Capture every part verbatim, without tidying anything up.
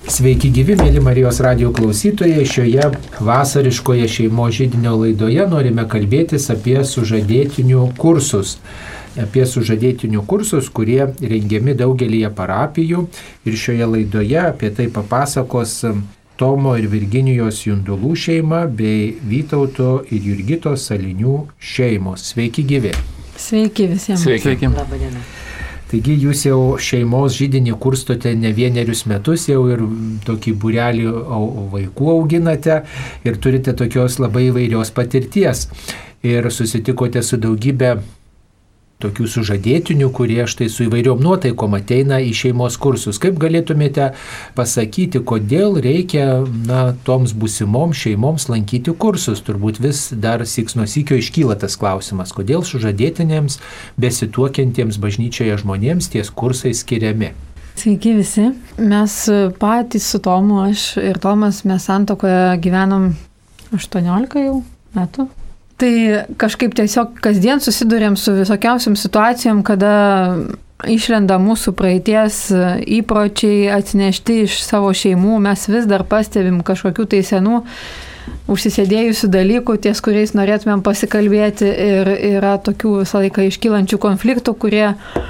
Sveiki gyvi, mėly Marijos radijo klausytojai. Šioje vasariškoje šeimos židinio laidoje norime kalbėtis apie sužadėtinių kursus. Apie sužadėtinių kursus, kurie rengiami daugelyje parapijų. Ir šioje laidoje apie tai papasakos Tomo ir Virginijos Jundulų šeima bei Vytauto ir Jurgitos Salinių šeimos. Sveiki gyvi. Sveiki visiems. Sveiki. Sveiki. Labą dieną. Taigi jūs jau šeimos židinį kurstote ne vienerius metus, jau ir tokį būrelį vaikų auginate ir turite tokios labai įvairios patirties. Ir susitikote su daugybė tokių sužadėtinių, kurie štai su įvairiom nuotaikom ateina į šeimos kursus. Kaip galėtumėte pasakyti, kodėl reikia na, toms būsimoms šeimoms lankyti kursus? Turbūt vis dar syks nuo sykio iškyla tas klausimas, kodėl sužadėtinėms, besituokiantiems bažnyčioje žmonėms ties kursai skiriami. Sveiki visi. Mes patys su Tomu, aš ir Tomas, mes santuokoje gyvenom aštuoniolika jau metų. Tai kažkaip tiesiog kasdien susidurėm su visokiausiam situacijom, kada išlenda mūsų praeities įpročiai atsinešti iš savo šeimų. Mes vis dar pastebim kažkokių tai senų užsisėdėjusių dalykų, ties kuriais norėtumėm pasikalbėti. Ir yra tokių visą laiką iškylančių konfliktų, kurie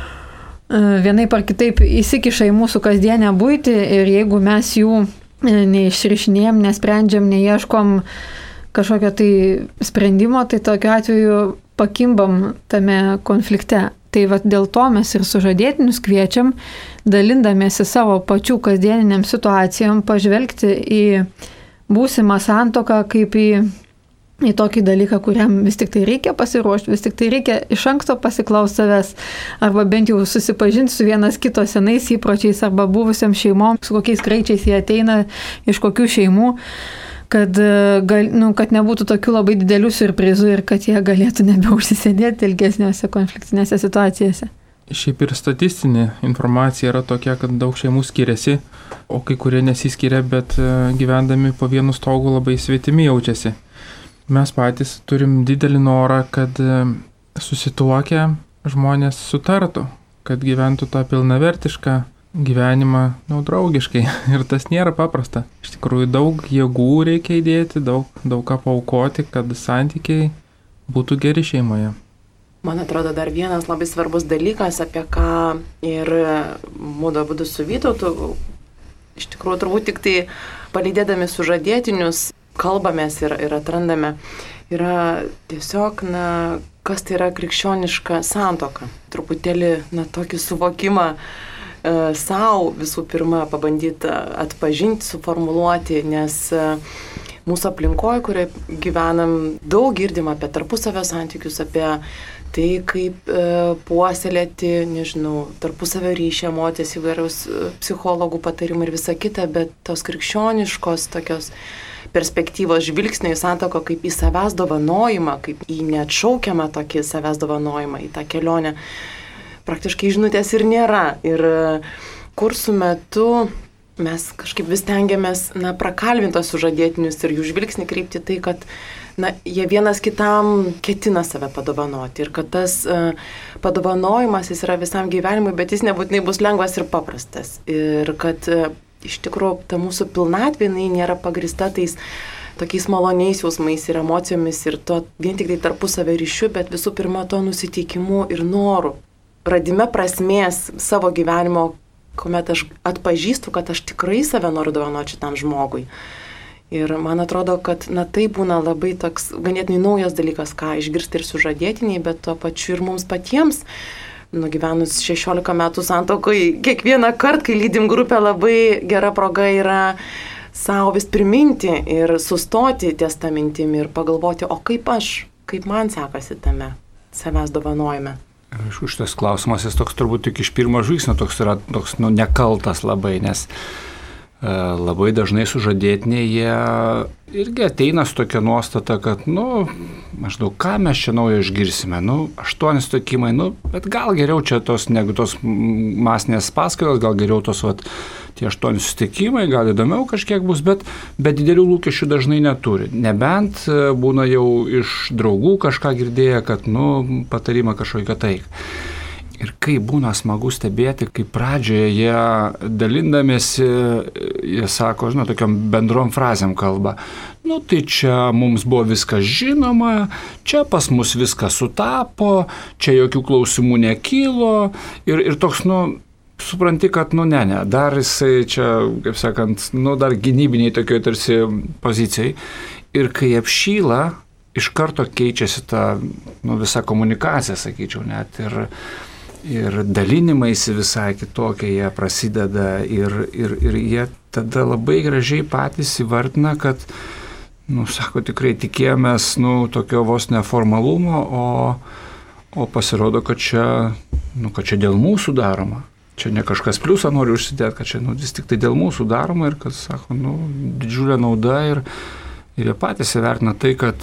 vienaip ar kitaip įsikiša į mūsų kasdienę buitį. Ir jeigu mes jų neišrišinėjom, nesprendžiam, neieškom kažkokio tai sprendimo, tai tokiu atveju pakimbam tame konflikte. Tai vat dėl to mes ir sužadėtinius kviečiam, dalindamiesi savo pačių kasdieniniam situacijom, pažvelgti į būsimą santuoką kaip į, į tokį dalyką, kuriam vis tik tai reikia pasiruošti, vis tik tai reikia iš anksto pasiklausti savęs, arba bent jau susipažinti su vienas kito senais įpročiais arba buvusiam šeimom, su kokiais greičiais jie ateina, iš kokių šeimų. Kad, gal, nu, kad nebūtų tokių labai didelių siurprizų ir kad jie galėtų nebeužsisėdėti ilgesniuose konfliktinėse situacijose. Šiaip ir statistinė informacija yra tokia, kad daug šeimų skiriasi, o kai kurie nesiskiria, bet gyvendami po vienu stogu labai svetimi jaučiasi. Mes patys turim didelį norą, kad susituokę žmonės sutartų, kad gyventų tą pilnavertišką gyvenimą nu, draugiškai ir tas nėra paprasta. Iš tikrųjų daug jėgų reikia įdėti, daug, daug ką paaukoti, kad santykiai būtų geri šeimoje. Man atrodo dar vienas labai svarbus dalykas, apie ką ir mūdu abudu su Vytautu, iš tikrųjų turbūt tik tai palydėdami sužadėtinius kalbamės ir, ir atrandame, yra tiesiog, na, kas tai yra krikščioniška santuoka. Truputėlį, na, tokį suvokimą savo visų pirma pabandyti atpažinti, suformuluoti, nes mūsų aplinkoje, kurioje gyvenam, daug girdim apie tarpusavio santykius, apie tai, kaip e, puoselėti, nežinau, tarpusavio ryšį, emocijas, įvairiaus psichologų patarimų ir visa kita, bet tos krikščioniškos tokios perspektyvos žvilgsnio į santuoką kaip į savęs dovanojimą, kaip į neatšaukiamą tokį savęs dovanojimą, į tą kelionę, praktiškai žinutės ir nėra. Ir kursų metu mes kažkaip vis tengiamės, na, prakalbintos sužadėtinius ir jų žvilgsnį kreipti tai, kad, na, jie vienas kitam ketina save padovanoti. Ir kad tas uh, padovanojimas jis yra visam gyvenimui, bet jis nebūtinai bus lengvas ir paprastas. Ir kad uh, iš tikrųjų ta mūsų pilnatvė, jinai nėra pagrįsta tais tokiais maloniais jausmais ir emocijomis ir to vien tik tai tarpusavio ryšiu, bet visų pirma to nusiteikimu ir noru. Radime prasmės savo gyvenimo, kuomet aš atpažįstu, kad aš tikrai save noriu dovanoti šitam žmogui. Ir man atrodo, kad na, tai būna labai toks ganėtinai naujas dalykas, ką išgirsti ir sužadėtiniai, bet tuo pačiu ir mums patiems, nugyvenus šešiolika metų santuokoje, kiekvieną kartą, kai lydim grupę, labai gera proga yra savo vis priminti ir sustoti ties tą mintimį ir pagalvoti, o kaip aš, kaip man sekasi tame savęs dovanojime. Aišku, šitas klausimas, jis toks turbūt tik iš pirmo žvilgsnio toks yra toks, nu, nekaltas labai, nes e, labai dažnai sužadėtiniai jie irgi ateina su tokia nuostata, kad, nu, maždaug, ką mes čia naujo išgirsime, nu, aštuoni sutikimai, nu, bet gal geriau čia tos, negu tos masinės paskaitos, gal geriau tos, vat, tie aštuoni susitikimai, gal įdomiau kažkiek bus, bet, bet didelių lūkesčių dažnai neturi. Nebent būna jau iš draugų kažką girdėję, kad, nu, patarimą kažkokią taik. Ir kaip būna smagu stebėti, kai pradžioje jie dalindamėsi, jie sako, žinau, tokiam bendrom frazėm kalba. Nu tai čia mums buvo viskas žinoma, čia pas mus viskas sutapo, čia jokių klausimų nekylo. Ir, ir toks, nu, supranti, kad, nu ne, ne, dar jisai čia, kaip sakant, nu dar gynybiniai tokioj tarsi pozicijai. Ir kai apšyla, iš karto keičiasi ta, nu, visa komunikacija, sakyčiau, net ir Ir dalinimaisi visai kitokie jie prasideda ir, ir, ir jie tada labai gražiai patys įvardina, kad, nu, sako, tikrai tikėjomės, nu, tokio vos neformalumo, o, o pasirodo, kad čia, nu, kad čia dėl mūsų daroma. Čia ne kažkas pliusą nori užsidėti, kad čia, nu, vis tik tai dėl mūsų daroma ir kad, sako, nu, didžiulė nauda ir, ir jie patys įvertina tai, kad,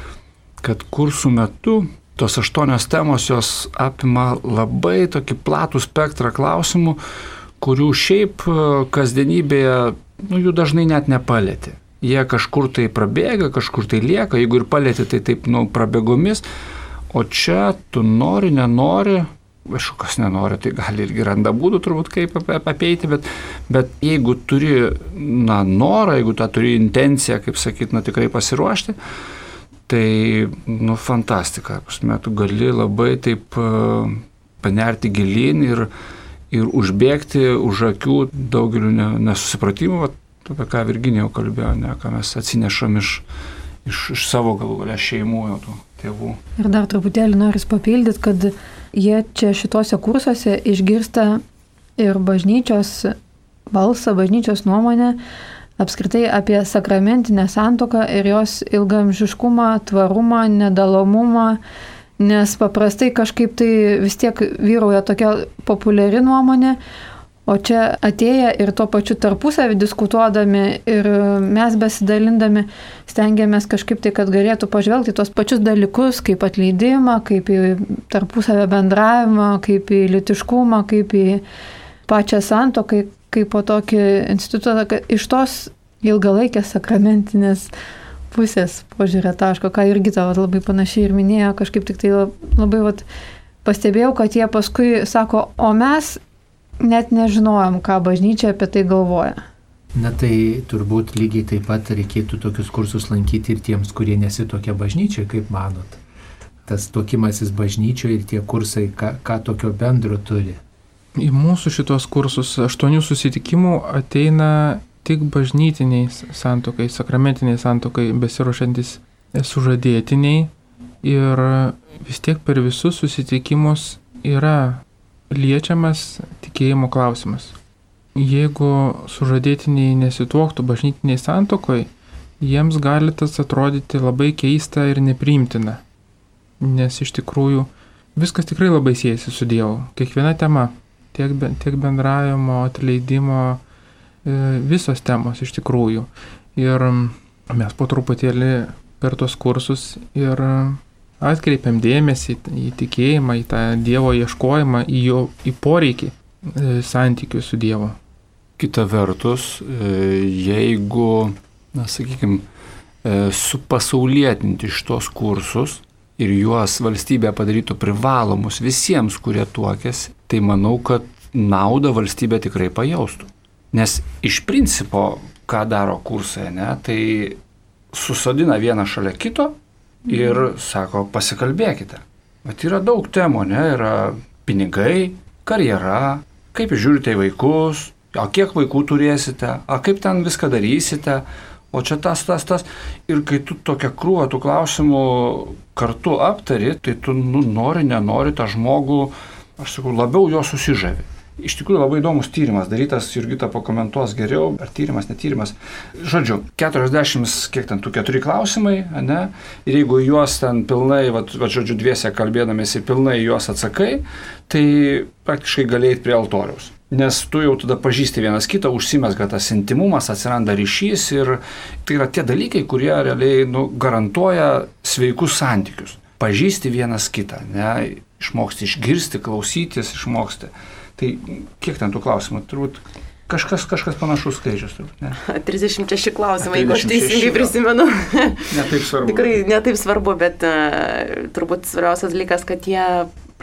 kad kursų metu tos aštuonios temos jos apima labai tokį platų spektrą klausimų, kurių šiaip kasdienybėje, nu, jų dažnai net nepalieti. Jie kažkur tai prabėga, kažkur tai lieka, jeigu ir palieti, tai taip, nu, prabėgomis, o čia tu nori, nenori, aišku, kas nenori, tai gali irgi randa būdų turbūt kaip apeiti, bet, bet jeigu turi, na, norą, jeigu tą turi intenciją, kaip sakyt, na, tikrai pasiruošti, tai, nu, fantastika. Pasme, tu gali labai taip uh, panerti gilin ir, ir užbėgti už akių daugeliu ne, nesusipratimų, va, apie ką Virginija jau kalbėjo, ne, ką mes atsinešam iš, iš, iš savo galų galia šeimų, jau tų tėvų. Ir dar truputėlį noris papildyti, kad jie čia šituose kursuose išgirsta ir bažnyčios balsą, bažnyčios nuomonę, apskritai apie sakramentinę santuoką ir jos ilgaamžiškumą, tvarumą, nedalomumą, nes paprastai kažkaip tai vis tiek vyrauja tokia populiari nuomonė, o čia atėję ir tuo pačiu tarpusavį diskutuodami ir mes besidalindami stengiamės kažkaip tai, kad galėtų pažvelgti tos pačius dalykus, kaip atleidimą, kaip į tarpusavę bendravimą, kaip į lytiškumą, kaip į pačią santuoką, kaip po tokį institutą, iš tos ilgalaikės sakramentinės pusės požiūrio taško, ką Jurgita labai panašiai ir minėjo, kažkaip tik tai labai vat, pastebėjau, kad jie paskui sako, o mes net nežinojom, ką bažnyčia apie tai galvoja. Na tai turbūt lygiai taip pat reikėtų tokius kursus lankyti ir tiems, kurie nesitokia bažnyčia, kaip manot. Tas tokimasis bažnyčioje ir tie kursai, ką, ką tokio bendro turi. Į mūsų šitos kursus aštuonių susitikimų ateina tik bažnytiniai santuokai, sakramentiniai santuokai besiruošiantis sužadėtiniai ir vis tiek per visus susitikimus yra liečiamas tikėjimo klausimas. Jeigu sužadėtiniai nesituoktų bažnytiniai santuokoj, jiems gali tas atrodyti labai keista ir nepriimtina, nes iš tikrųjų viskas tikrai labai siejasi su Dievu. Kiekviena tema, tiek, tiek bendravimo, atleidimo, visos temos iš tikrųjų. Ir mes po truputėlį per tos kursus ir atkreipiam dėmesį į tikėjimą, į tą Dievo ieškojimą, į jo į poreikį santykių su Dievu. Kita vertus, jeigu, na, sakykime, supasaulietinti šitos kursus ir juos valstybė padarytų privalomus visiems, kurie tuokėsi, tai manau, kad naudą valstybė tikrai pajaustų. Nes iš principo, ką daro kursai, ne, tai susodina vieną šalia kito ir sako, pasikalbėkite. Bet yra daug temų, ne, yra pinigai, karjera, kaip žiūrite į vaikus, o kiek vaikų turėsite, o kaip ten viską darysite, o čia tas, tas, tas. Ir kai tu tokią krūvą tų klausimų kartu aptari, tai tu, nu, nori, nenori tą žmogų, aš sakau, labiau jo susižavi. Iš tikrųjų labai įdomus tyrimas darytas, Jurgita pakomentuos geriau, ar tyrimas, netyrimas. Žodžiu, keturiasdešimt, kiek ten tų keturi klausimai, ne? Ir jeigu juos ten pilnai, va, va, žodžiu, dviese kalbėdamėsi pilnai juos atsakai, tai praktiškai galėjai prie altoriaus. Nes tu jau tada pažįsti vienas kitą, užsimezga tas intimumas, atsiranda ryšys ir tai yra tie dalykai, kurie realiai, nu, garantuoja sveikus santykius. Pažįsti vienas kitą, ne? Išmoksti išgirsti, klausytis, išmoksti. Tai kiek ten tų klausimų? Turbūt kažkas, kažkas panašus skaičius. Turbūt, ne? trisdešimt šeši klausimai, jeigu aš teisingai prisimenu. Ne taip svarbu. Tikrai ne taip svarbu, bet uh, turbūt svarbiausias dalykas, kad jie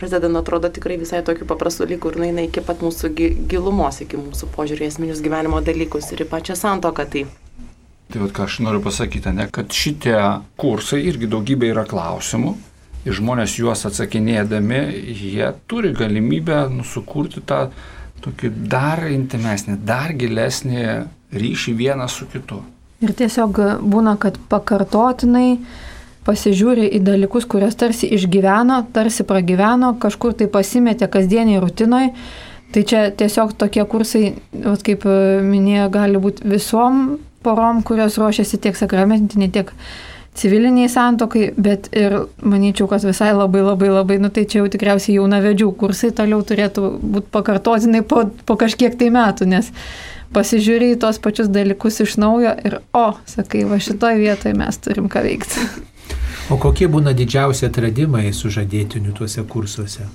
prasideda, atrodo, tikrai visai tokių paprastų dalykų ir eina iki pat mūsų gilumos, iki mūsų požiūrį esminius gyvenimo dalykus ir į pačią santuoką. Tai, tai vat, ką aš noriu pasakyti, ne, kad šitie kursai irgi daugybė yra klausimų ir žmonės juos atsakinėdami, jie turi galimybę nusukurti tą tokį dar intimesnį, dar gilesnį ryšį vienas su kitu. Ir tiesiog būna, kad pakartotinai pasižiūri į dalykus, kurias tarsi išgyveno, tarsi pragyveno, kažkur tai pasimetė kasdieniai rutinoj. Tai čia tiesiog tokie kursai, kaip minėjo, gali būti visom porom, kurios ruošiasi tiek sakramentiniai, tiek civiliniai santuokai, bet ir manyčiau, kad visai labai labai labai, nu tai čia jau tikriausiai jaunavedžių kursai toliau turėtų būti pakartotinai po, po kažkiek tai metų, nes pasižiūri į tos pačius dalykus iš naujo ir o, sakai, va šitoj vietoje mes turim ką veikti. O kokie būna didžiausi atradimai sužadėtinių tuose kursuose?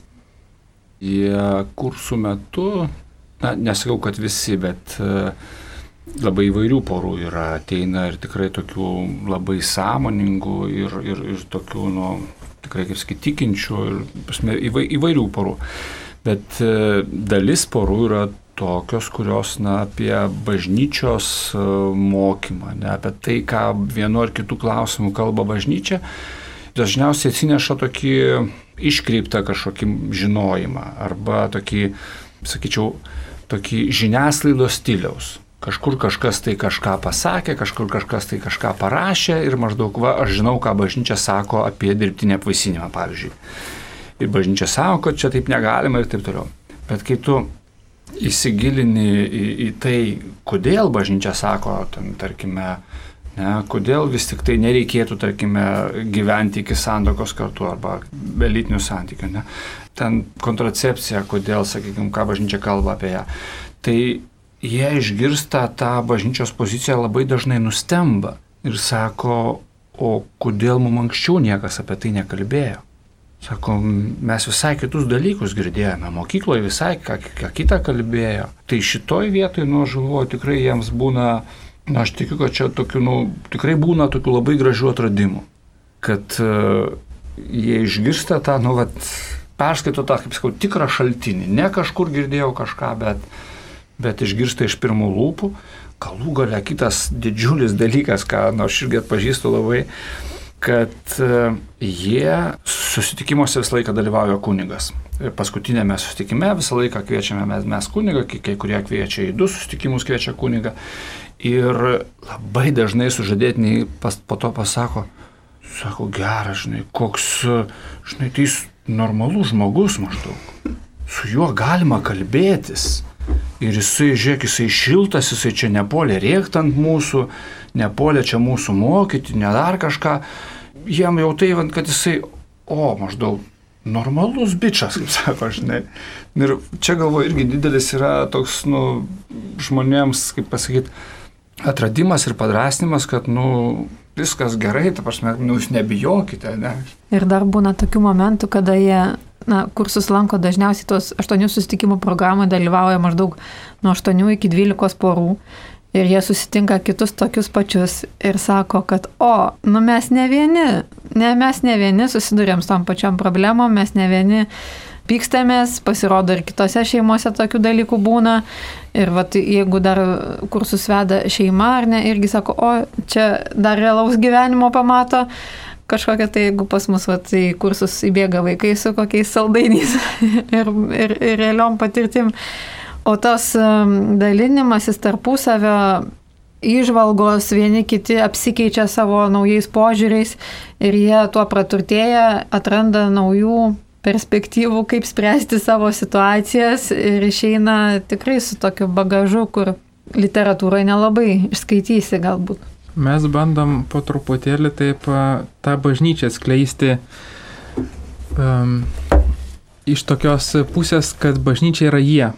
Jie kursų metu, na, nesakau, kad visi, bet uh, labai įvairių porų yra, ateina ir tikrai tokių labai sąmoningų ir, ir, ir tokių, nu, tikrai kaip sakyti, tikinčių ir pasme, įvai, įvairių porų. Bet uh, dalis porų yra tokios, kurios, na, apie bažnyčios mokymą, ne, apie tai, ką vienu ar kitų klausimų kalba bažnyčia, dažniausiai atsineša tokį iškreiptą kažkokį žinojimą arba tokį, sakyčiau, tokį žiniasklaidos stiliaus. Kažkur kažkas tai kažką pasakė, kažkur kažkas tai kažką parašė ir maždaug, va, aš žinau, ką bažnyčia sako apie dirbtinį apvaisinimą, pavyzdžiui. Ir bažnyčia sako, kad čia taip negalima ir taip toliau. Bet kai tu įsigilini į, į tai, kodėl bažnyčia sako, ten, tarkime, ne, kodėl vis tik tai nereikėtų, tarkime, gyventi iki santuokos kartu arba be lytinių santykių, ne, ten kontracepcija, kodėl, sakykime, ką bažnyčia kalba apie ją, tai jie išgirsta tą bažnyčios poziciją labai dažnai nustemba ir sako, o kodėl mums anksčiau niekas apie tai nekalbėjo. Sako, mes visai kitus dalykus girdėjome, mokykloje visai ką, ką kitą kalbėjo. Tai šitoj vietoj, nu, aš galvoju, tikrai jiems būna, na, aš tikiu, kad čia tokių, nu, tikrai būna tokių labai gražių atradimų. Kad uh, jie išgirsta tą, nu, vat, perskaito tą, kaip sakau, tikrą šaltinį. Ne kažkur girdėjau kažką, bet, bet išgirsta iš pirmų lūpų. Galų gale kitas didžiulis dalykas, ką, nu, aš irgi atpažįstu labai, kad jie susitikimuose visą laiką dalyvauja kunigas. Paskutinėme susitikime visą laiką kviečiame mes, mes kunigą, kai kurie kviečia į du susitikimus kviečia kunigą. Ir labai dažnai sužadėtiniai pas, po to pasako, sako, geras, žinai, koks, žinai, tai jis normalus žmogus maždaug. Su juo galima kalbėtis. Ir jisai, žiūrėk, jisai šiltas, jisai čia nepolė rėkt ant mūsų, nepolė čia mūsų mokyti, ne dar kažką. Jiem jau tai, kad jisai, o, maždaug, normalus bičas, kaip sako, žinai. Ir čia galvoju, irgi didelis yra toks, nu, žmonėms, kaip pasakyti, atradimas ir padrasnimas, kad, nu, viskas gerai, ta prasme, nu, jūs nebijokite, ne. Ir dar būna tokių momentų, kada jie, na, kursus lanko dažniausiai tos aštuonių susitikimų programoje dalyvauja maždaug nuo aštuonių iki dvylikos porų ir jie susitinka kitus tokius pačius ir sako, kad o, nu mes ne vieni, ne mes ne vieni susidurėm su tom pačiom problemom, mes ne vieni pykstamės, pasirodo ir kitose šeimose tokių dalykų būna ir vat, jeigu dar kursus veda šeima ar ne, irgi sako, o čia dar realaus gyvenimo pamato, kažkokia tai, jeigu pas mus vat, į kursus įbėga vaikai su kokiais saldainiais ir, ir, ir realiom patirtim. O tas dalinimasis tarpusavio įžvalgos, vieni kiti apsikeičia savo naujais požiūriais ir jie tuo praturtėja, atranda naujų perspektyvų, kaip spręsti savo situacijas ir išeina tikrai su tokiu bagažu, kur literatūrai nelabai išskaitysi galbūt. Mes bandom po truputėlį taip tą bažnyčią skleisti um, iš tokios pusės, kad bažnyčia yra jie.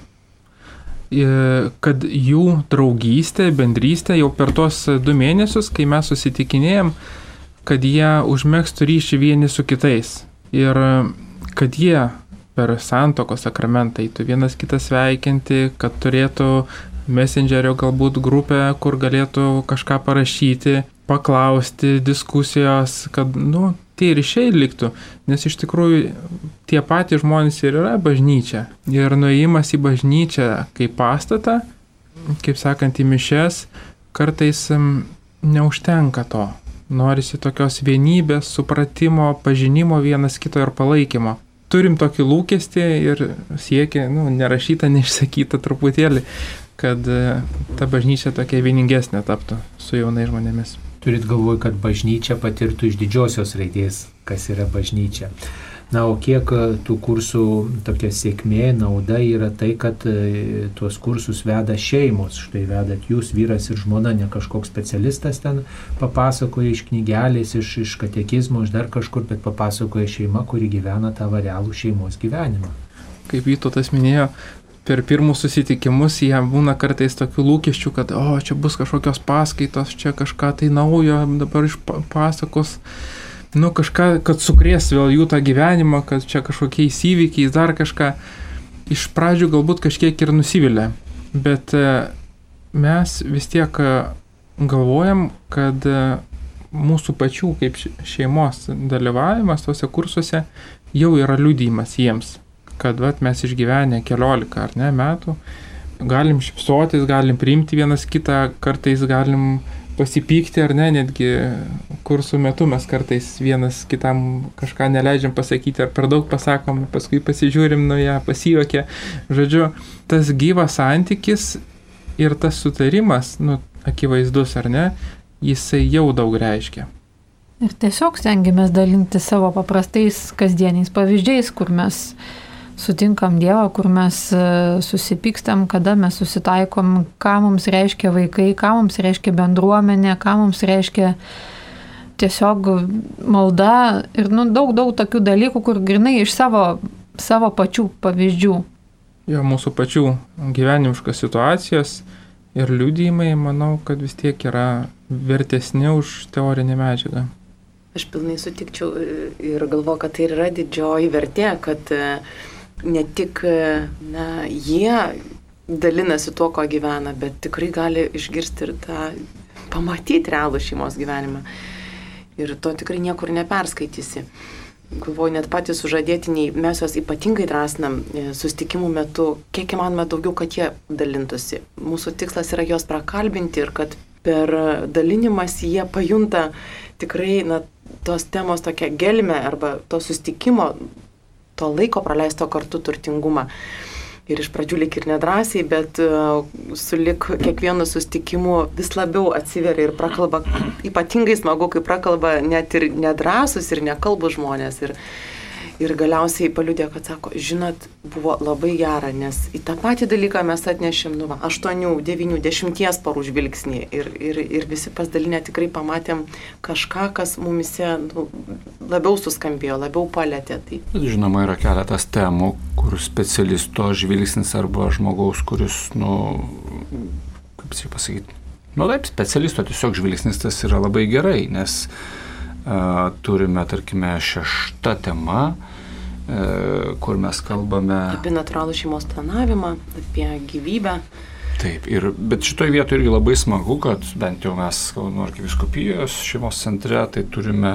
Kad jų draugystė, bendrystė jau per tos du mėnesius, kai mes susitikinėjom, kad jie užmėgstų ryšį vieni su kitais. Ir kad jie per santuokos sakramentą eitų vienas kitą sveikinti, kad turėtų Messengerio galbūt grupę, kur galėtų kažką parašyti, paklausti, diskusijos, kad, nu, tie ryšiai liktų, nes iš tikrųjų tie patys žmonės ir yra bažnyčia. Ir nuėjimas į bažnyčią kaip pastatą, kaip sakant, į mišias, kartais neužtenka to. Norisi tokios vienybės, supratimo, pažinimo vienas kito ir palaikymo. Turim tokį lūkestį ir siekį, nu, nerašytą, neišsakytą truputėlį, kad ta bažnyčia tokia vieningesnė taptų su jaunai žmonėmis. Turit galvoj, kad bažnyčia patirtų iš didžiosios raidės, kas yra bažnyčia. Na, o kiek tų kursų tokia sėkmė, nauda yra tai, kad tuos kursus veda šeimos. Štai vedat jūs, vyras ir žmona, ne kažkoks specialistas ten papasakoja iš knygelės, iš, iš katekizmo, iš dar kažkur, bet papasakoja šeima, kuri gyvena tą realų šeimos gyvenimą. Kaip Vytautas minėjo, per pirmus susitikimus jie būna kartais tokių lūkesčių, kad o, čia bus kažkokios paskaitos, čia kažką tai naujo, dabar iš pasakos. Nu, kažką, kad sukrės vėl jų tą gyvenimą, kad čia kažkokiais įvykiais, dar kažką. Iš pradžių galbūt kažkiek ir nusivilia, bet mes vis tiek galvojam, kad mūsų pačių kaip šeimos dalyvavimas tose kursuose jau yra liudijimas jiems, kad vat, mes išgyvenę keliolika ar ne metų, galim šypsotis, galim priimti vienas kitą, kartais galim pasipykti ar ne, netgi kursų metu mes kartais vienas kitam kažką neleidžiam pasakyti ar per daug pasakom, paskui pasižiūrim, nu ją pasijuokia. Žodžiu, tas gyvas santykis ir tas sutarimas, nu, akivaizdus ar ne, jisai jau daug reiškia. Ir tiesiog stengiamės dalinti savo paprastais kasdieniais pavyzdžiais, kur mes sutinkam Dievą, kur mes susipykstam, kada mes susitaikom, ką mums reiškia vaikai, ką mums reiškia bendruomenė, ką mums reiškia tiesiog malda ir nu, daug, daug tokių dalykų, kur grinai iš savo, savo pačių pavyzdžių. Jo, mūsų pačių gyvenimiškos situacijos ir liudijimai, manau, kad vis tiek yra vertesni už teorinę medžiagą. Aš pilnai sutikčiau ir galvoju, kad tai yra didžioji vertė, kad ne tik na, jie dalinasi tuo, ko gyvena, bet tikrai gali išgirsti ir tą, pamatyti realų šeimos gyvenimą. Ir to tikrai niekur neperskaitysi. Galvoju, net patys sužadėtiniai, mes juos ypatingai drąsinam susitikimų metu, kiek įmanoma daugiau, kad jie dalintųsi. Mūsų tikslas yra juos prakalbinti ir kad per dalinimas jie pajunta tikrai na, tos temos tokią gelmę arba to susitikimo, to laiko praleisto kartu turtingumą. Ir iš pradžių lik ir nedrąsiai, bet uh, sulik kiekvienu susitikimu vis labiau atsiveria ir prakalba. Ypatingai smagu, kai prakalba net ir nedrąsus ir nekalbus žmonės. Ir, ir galiausiai paliudė, kad sako, žinot, buvo labai gera, nes į tą patį dalyką mes atnešėm nu, va, aštuonių, devynių, dešimties parų žvilgsnį. Ir, ir, ir visi pasidalinę tikrai pamatėm kažką, kas mumise nu, labiau suskambėjo, labiau palėtė. Tai. Žinoma, yra keletas temų, kur specialisto žvilgsnis arba žmogaus, kuris, nu, kaip čia pasakyti, nu taip, specialisto tiesiog žvilgsnis tas yra labai gerai, nes uh, turime, tarkime, šešta tema, uh, kur mes kalbame apie natūralų šeimos planavimą, apie gyvybę. Taip, ir, bet šitoj vietoje irgi labai smagu, kad bent jau mes Kauno arkivyskupijos šeimos centre, tai turime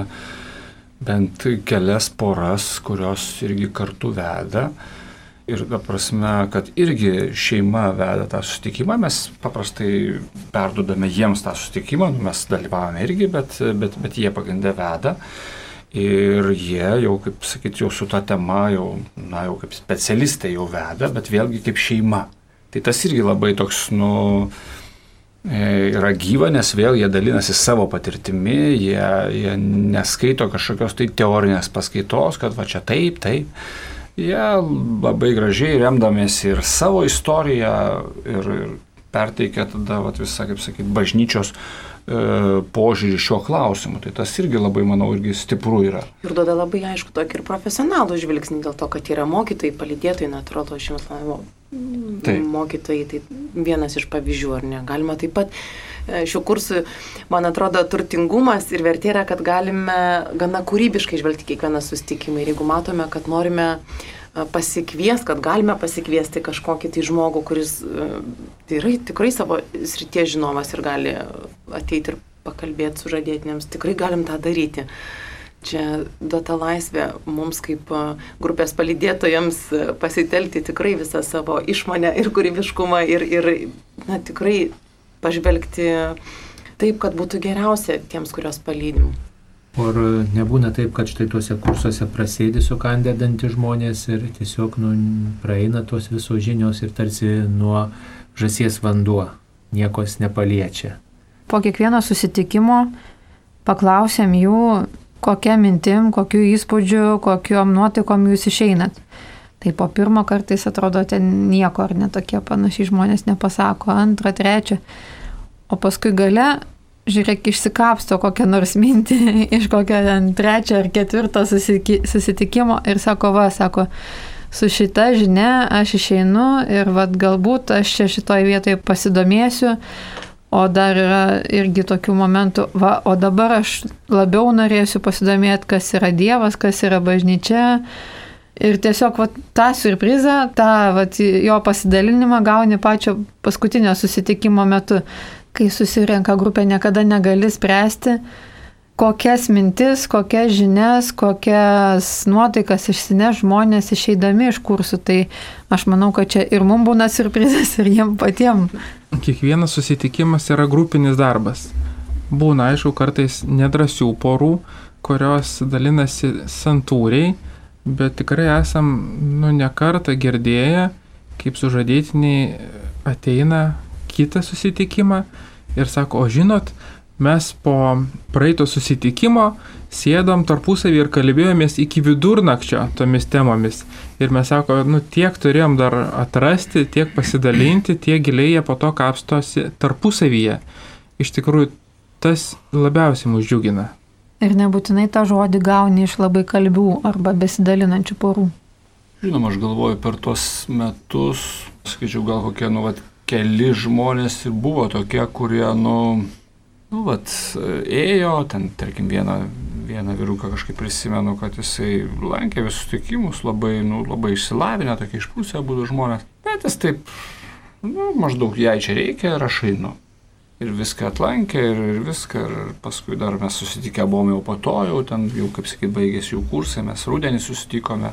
bent kelias poras, kurios irgi kartu veda. Ir ta prasme, kad irgi šeima veda tą susitikimą, mes paprastai perduodame jiems tą susitikimą, mes dalyvavome irgi, bet, bet, bet jie pagrindę veda. Ir jie jau, kaip sakyti, jau su ta tema, jau, na, jau kaip specialistai jau veda, bet vėlgi kaip šeima. Tai tas irgi labai toks, nu, yra gyva, nes vėl jie dalinasi savo patirtimi, jie, jie neskaito kažkokios tai teorinės paskaitos, kad va čia taip, taip. Jie labai gražiai remdamiesi ir savo istoriją ir, ir perteikia tada vat, visą, kaip sakyti, bažnyčios e, požiūrį šiuo klausimu. Tai tas irgi labai, manau, irgi stipru yra. Ir duoda labai aišku tokį ir profesionalų žvilgsnį dėl to, kad yra mokytojai, palydėtojai, natūralaus šeimos planavimo mokytojai. Tai vienas iš pavyzdžių, ar ne? Galima taip pat šių kursų, man atrodo, turtingumas ir vertė yra, kad galime gana kūrybiškai žvelgti kiekvieną susitikimą. Ir jeigu matome, kad norime pasikviesti, kad galime pasikviesti kažkokį tai žmogų, kuris tai yra tikrai savo srities žinovas ir gali ateiti ir pakalbėti su žadėtinėms, tikrai galim tą daryti. čia duota laisvė mums kaip grupės palydėtojams pasitelkti tikrai visą savo išmonę ir kūrybiškumą ir, ir na, tikrai pažvelgti taip, kad būtų geriausia tiems, kurios palydim. Ar nebūna taip, kad štai tuose kursuose prasėdi sukandę dantį žmonės ir tiesiog nu, praeina tos visos žinios ir tarsi nuo žąsies vanduo, niekos nepaliečia? Po kiekvieno susitikimo paklausėm jų, kokia mintim, kokiu įspūdžiu, kokiom nuotaikom jūs išeinat. Tai po pirmo kartais atrodo, ten nieko ar netokie panašiai žmonės nepasako, antrą, trečią. O paskui gale, žiūrėk, išsikapsto kokią nors mintį iš kokio ten trečio ar ketvirto susitikimo ir sako, va, sako, su šita žinia aš išeinu ir vat galbūt aš čia šitoj vietoje pasidomėsiu. O dar yra irgi tokių momentų, va, o dabar aš labiau norėsiu pasidomėti, kas yra Dievas, kas yra bažnyčia. Ir tiesiog va, tą surprizą, tą va, jo pasidalinimą gauni pačio paskutinio susitikimo metu. Kai susirenka grupė, niekada negali spręsti, kokias mintis, kokias žinias, kokias nuotaikas išsineš žmonės išeidami iš kursų. Tai aš manau, kad čia ir mums būna surprizas, ir jiem patiem. Kiekvienas susitikimas yra grupinis darbas. Būna, aišku, kartais nedrasių porų, kurios dalinasi santūriai, bet tikrai esam, nu, ne kartą girdėję, kaip sužadėtiniai ateina kitą susitikimą ir sako, o žinot, mes po praeito susitikimo sėdom tarpusavį ir kalbėjomės iki vidurnakčio tomis temomis. Ir mes sako, nu tiek turėjom dar atrasti, tiek pasidalinti, tiek giliai jie po to kapstosi tarpusavyje. Iš tikrųjų, tas labiausiai mus džiugina. Ir nebūtinai tą žodį gauni iš labai kalbių arba besidalinančių porų. Žinoma, aš galvoju, per tuos metus, skaičiau, gal kokie, nu, vat, keli žmonės ir buvo tokie, kurie, nu, nu, vat, ėjo, ten, tarkim, vieną, vieną vyruką kažkaip prisimenu, kad jisai lankė visus sutikimus, labai, nu, labai išsilavinę, tokie išprusę būdų žmonės. Bet jis taip, nu, maždaug jai čia reikia ir aš einu. Ir viską atlankė, ir, ir viską, ir paskui dar mes susitikę buvom jau po to, jau ten, jau, kaip sakyt, baigėsi jų kursai, mes rudenį susitikome.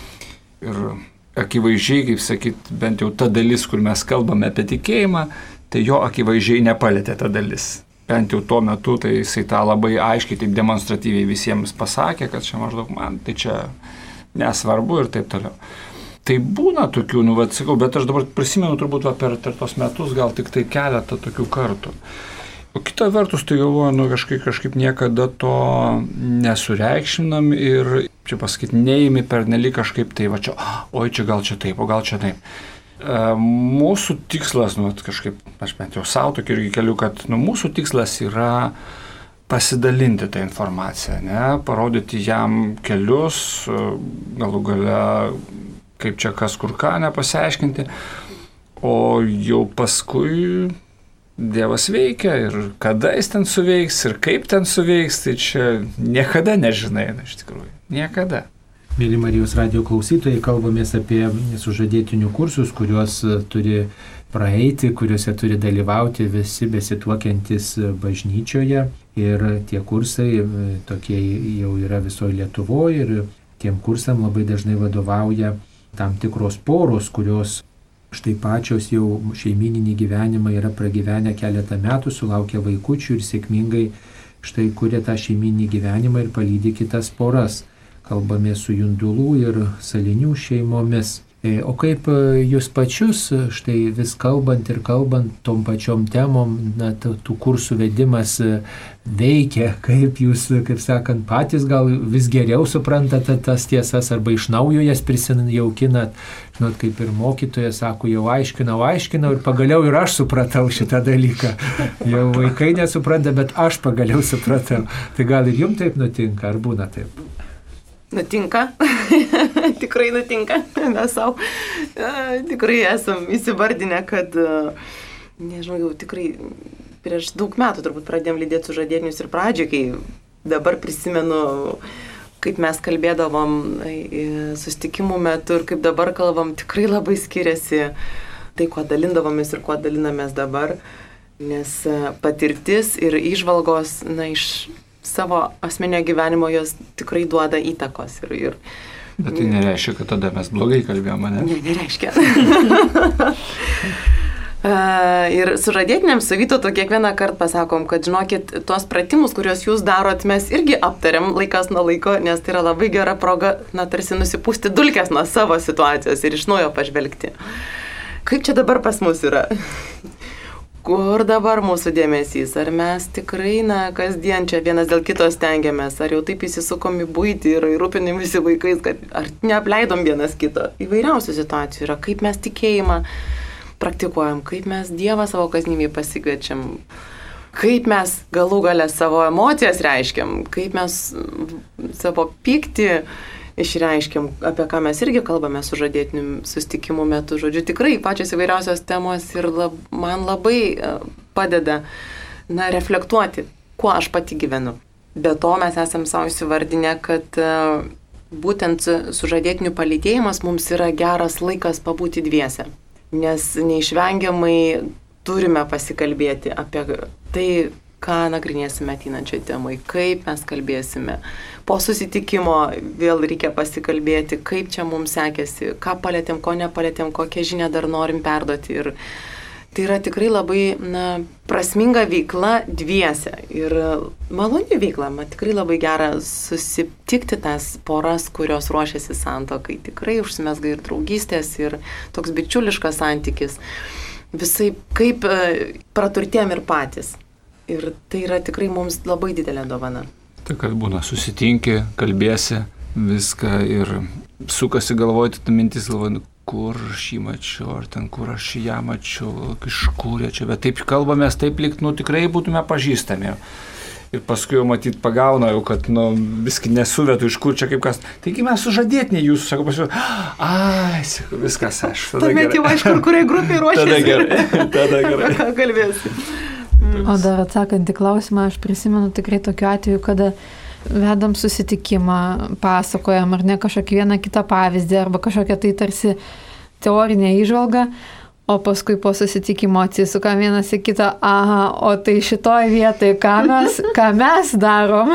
Ir akivaizdžiai, kaip sakyt, bent jau ta dalis, kur mes kalbame apie tikėjimą, tai jo akivaizdžiai nepalėtė ta dalis. Bent jau tuo metu, tai jisai tą labai aiškiai, taip demonstratyviai visiems pasakė, kad čia maždaug man, tai čia nesvarbu ir taip toliau. Tai būna tokių, nu, vat, sakau, bet aš dabar prisimenu turbūt va, per, per tos metus gal tik tai keletą tokių kartų. O kita vertus, tai galvoju, nu, kažkaip, kažkaip niekada to nesureikšminam ir, čia pasakyti, neįmi per nelik kažkaip tai, va čia, oi, čia gal čia taip, o gal čia taip. E, mūsų tikslas, nu, kažkaip, aš bent jau savo tokį irgi keliu, kad, nu, mūsų tikslas yra pasidalinti tą informaciją, ne, parodyti jam kelius, galų gale, kaip čia kas kur ką nepasiaiškinti, o jau paskui Dievas veikia ir kada jis ten suveiks ir kaip ten suveiks, tai čia niekada nežinai, na, iš tikrųjų, niekada. Mėly Marijos radijo klausytojai, kalbamės apie sužadėtinių kursus, kuriuos turi praeiti, kuriuose turi dalyvauti visi besituokiantys bažnyčioje ir tie kursai tokie jau yra visoje Lietuvoje ir tiem kursam labai dažnai vadovauja tam tikros poros, kurios štai pačios jau šeimininį gyvenimą yra pragyvenę keletą metų, sulaukia vaikučių ir sėkmingai štai kuria tą šeimininį gyvenimą ir palydi kitas poras. Kalbame su Jundulų ir Salinių šeimomis. O kaip jūs pačius, štai vis kalbant ir kalbant tom pačiom temom, na, tų kursų vedimas veikia, kaip jūs, kaip sakant, patys gal vis geriau suprantate tas tiesas arba iš naujo jas prisinjaukinat, žinot, kaip ir mokytojas sako, jau aiškinau, aiškinau ir pagaliau ir aš supratau šitą dalyką. Jau vaikai nesupranta, bet aš pagaliau supratau. Tai gal ir jums taip nutinka, ar būna taip? Nutinka, tikrai nutinka, mes savo tikrai esam įsivardinę, kad, nežinau, jau tikrai prieš daug metų turbūt pradėjom lydėti sužadėtinius ir pradžią, kai dabar prisimenu, kaip mes kalbėdavom susitikimų metu ir kaip dabar kalbam, tikrai labai skiriasi tai, kuo dalindavomės ir kuo dalinamės dabar, nes patirtis ir įžvalgos, na, iš savo asmeninio gyvenimo jos tikrai duoda įtakos. Ir, ir, Bet tai nereiškia, kad tada mes blogai kalbėjome, ne? Ne, nereiškia. Ir sužadėtiniam su Vytautu kiekvieną kartą pasakom, kad žinokit, tuos pratimus, kuriuos jūs darot, mes irgi aptariam laikas nuo laiko, nes tai yra labai gera proga, na, tarsi nusipūsti dulkes nuo savo situacijos ir iš naujo pažvelgti. Kaip čia dabar pas mus yra? Kur dabar mūsų dėmesys? Ar mes tikrai, na, kasdien čia vienas dėl kito stengiamės? Ar jau taip įsisukom į buitį ir rūpinimėsi vaikais, kad ar neapleidom vienas kito? Įvairiausių situacijų yra, kaip mes tikėjimą praktikuojam, kaip mes Dievą savo kasdienybėje pasikviečiam, kaip mes galų galę savo emocijas reiškiam, kaip mes savo pyktį išreiškiam, apie ką mes irgi kalbame sužadėtinių susitikimų metu. Žodžiu, tikrai pačios įvairiausios temos ir lab, man labai padeda, na, reflektuoti, kuo aš pati gyvenu. Be to mes esam savo įsivardinę, kad būtent sužadėtinių palydėjimas mums yra geras laikas pabūti dviese. Nes neišvengiamai turime pasikalbėti apie tai, ką nagrinėsime ateinančiai temai, kaip mes kalbėsime. Po susitikimo vėl reikia pasikalbėti, kaip čia mums sekėsi, ką palėtėm, ko nepalėtėm, kokią žinią dar norim perduoti. Ir tai yra tikrai labai, na, prasminga veikla dviese ir maloni veikla. Man tikrai labai gera susitikti tas poras, kurios ruošiasi santuokai. Tikrai užsimesga ir draugystės, ir toks bičiuliškas santykis. Visai kaip praturtėjom ir patys. Ir tai yra tikrai mums labai didelė dovana. Tai kad būna susitinki, kalbėsi viską ir sukasi galvoti, ta mintis galvoju, kur aš jį mačiau, ar ten kur aš ją mačiau, iš kur čia, bet taip kalbamės, taip lyg, nu, tikrai būtume pažįstami. Ir paskui jau matyt pagauna jau, kad, nu, viskai nesuvetu, iš kur čia kaip kas. Taigi mes sužadėtiniai jūsų, sako, pasiūlė, ai, sako, viskas aš. Tuomet jau aišku, kuriai grupiai ruošiasi. Tada gerai, tada gerai. Ką kalbėsi. O dar atsakant į klausimą, aš prisimenu tikrai tokiu atveju, kada vedam susitikimą, pasakojam ar ne kažkokį vieną kitą pavyzdį arba kažkokią tai tarsi teorinę įžvalgą, o paskui po susitikimo atsisukam vienas į kitą, aha, o tai šitoj vietoj ką mes, ką mes darom,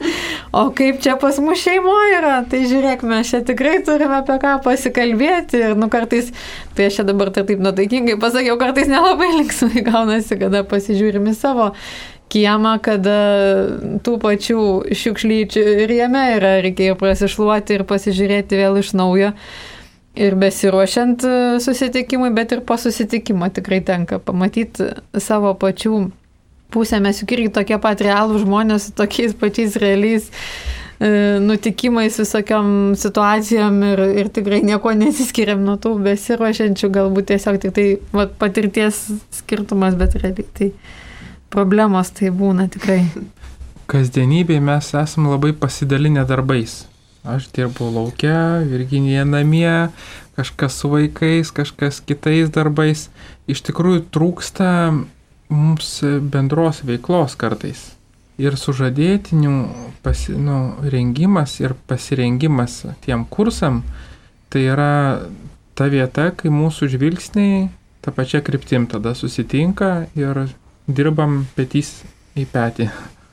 o kaip čia pas mus šeimoje yra, tai žiūrėk, mes čia tikrai turime apie ką pasikalbėti ir nu kartais, tai aš čia dabar taip nuotaikingai pasakiau, kartais nelabai linksmai gaunasi, kada pasižiūrim į savo kiemą, kada tų pačių šiukšlyčių ir jame yra, reikėjo prasišluoti ir pasižiūrėti vėl iš naujo. Ir besiruošiant susitikimui, bet ir po susitikimo tikrai tenka pamatyti savo pačių pusę. Mes juk irgi tokie pat realūs žmonės su tokiais pačiais realiais e, nutikimais, visokiom situacijom ir, ir tikrai nieko nesiskiriam nuo tų besiruošiančių, galbūt tiesiog tik tai va, patirties skirtumas, bet realiai tai problemos tai būna tikrai. Kasdienybėje mes esame labai pasidalinę darbais. Aš dirbu laukia, Virginija namie, kažkas su vaikais, kažkas kitais darbais. Iš tikrųjų trūksta mums bendros veiklos kartais. Ir sužadėtinių pasi, nu, rengimas ir pasirengimas tiem kursam, tai yra ta vieta, kai mūsų žvilgsniai ta pačia kryptim tada susitinka ir dirbam petys į petį.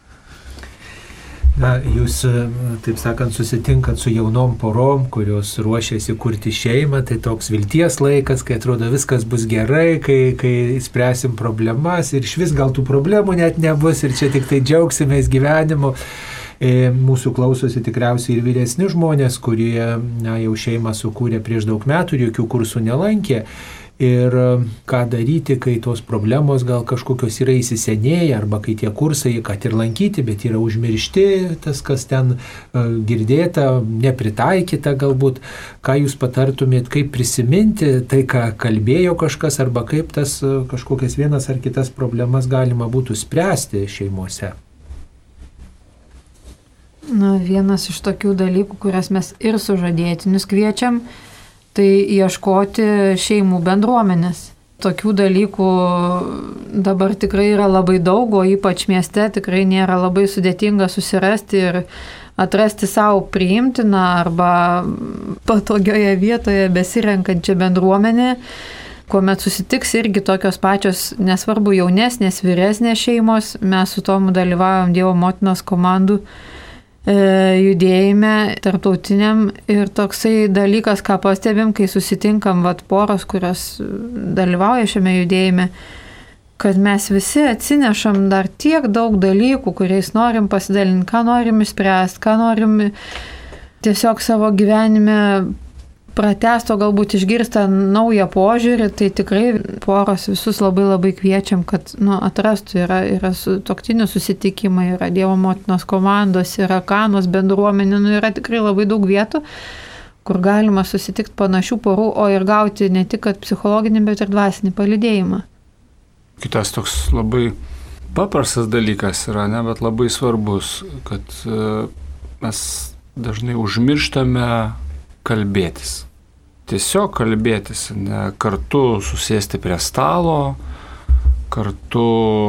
Na, jūs, taip sakant, susitinkat su jaunom porom, kurios ruošiasi kurti šeimą, tai toks vilties laikas, kai atrodo viskas bus gerai, kai, kai spręsim problemas ir iš vis gal tų problemų net nebus ir čia tik tai džiaugsimės gyvenimu. E, mūsų klausosi tikriausiai ir vyresni žmonės, kurie na, jau šeimą sukūrė prieš daug metų ir jokių kursų nelankė. Ir ką daryti, kai tos problemos gal kažkokios yra įsisenėję, arba kai tie kursai, kad ir lankyti, bet yra užmiršti, tas, kas ten girdėta, nepritaikyta galbūt. Ką jūs patartumėt, kaip prisiminti tai, ką kalbėjo kažkas, arba kaip tas kažkokias vienas ar kitas problemas galima būtų spręsti šeimose? Na, vienas iš tokių dalykų, kurias mes ir sužadėtinius kviečiam, tai ieškoti šeimų bendruomenės. Tokių dalykų dabar tikrai yra labai daug, o ypač mieste tikrai nėra labai sudėtinga susirasti ir atrasti savo priimtiną arba patogioje vietoje besirenkančią bendruomenę. kuomet susitiks irgi tokios pačios, nesvarbu jaunesnės, vyresnės šeimos, mes su tomu dalyvaujam Dievo motinos komandų e, judėjime, tarptautiniam ir toksai dalykas, ką pastebim, kai susitinkam vat, poros, kurios dalyvauja šiame judėjime, kad mes visi atsinešam dar tiek daug dalykų, kuriais norim pasidalinti, ką norim išspręsti, ką norim tiesiog savo gyvenime pratesto, galbūt išgirsta naują požiūrį, tai tikrai poros visus labai labai kviečiam, kad nu, atrastų, yra, yra sutuoktinių susitikimai, yra Dievo motinos komandos, yra Kanos bendruomenė, nu, yra tikrai labai daug vietų, kur galima susitikti panašių porų, o ir gauti ne tik psichologinį, bet ir dvasinį palydėjimą. Kitas toks labai paprastas dalykas yra, ne, bet labai svarbus, kad mes dažnai užmirštame kalbėtis. Tiesiog kalbėtis, ne, kartu susėsti prie stalo, kartu,